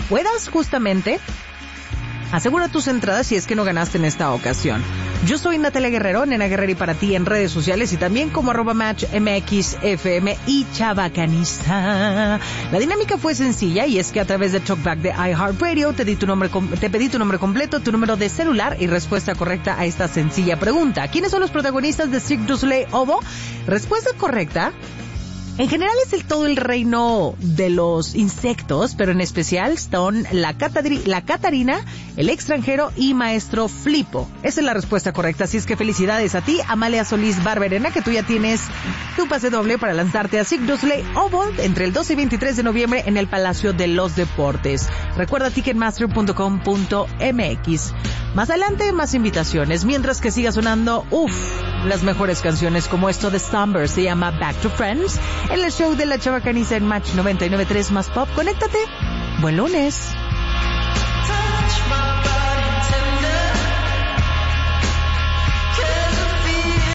puedas justamente asegura tus entradas si es que no ganaste en esta ocasión. Yo soy Natalia Guerrero, Nena Guerrero, y para ti en redes sociales y también como @matchmxfm y Chabacaniza. La dinámica fue sencilla y es que a través del talkback de iHeartRadio te pedí tu nombre completo, tu número de celular y respuesta correcta a esta sencilla pregunta. ¿Quiénes son los protagonistas de Cirque du Soleil Obo? Respuesta correcta. En general es todo el reino de los insectos, pero en especial son la Catarina, el extranjero y Maestro Flipo. Esa es la respuesta correcta, así es que felicidades a ti, Amalia Solís Barberena, que tú ya tienes tu pase doble para lanzarte a Cirque du Soleil Obo entre el 12 y 23 de noviembre en el Palacio de los Deportes. Recuerda ticketmaster.com.mx. Más adelante, más invitaciones, mientras que siga sonando, las mejores canciones como esto de Stumber, se llama Back to Friends, en el show de la Chabacaniza en Match 99.3 más Pop. Conéctate. Buen lunes.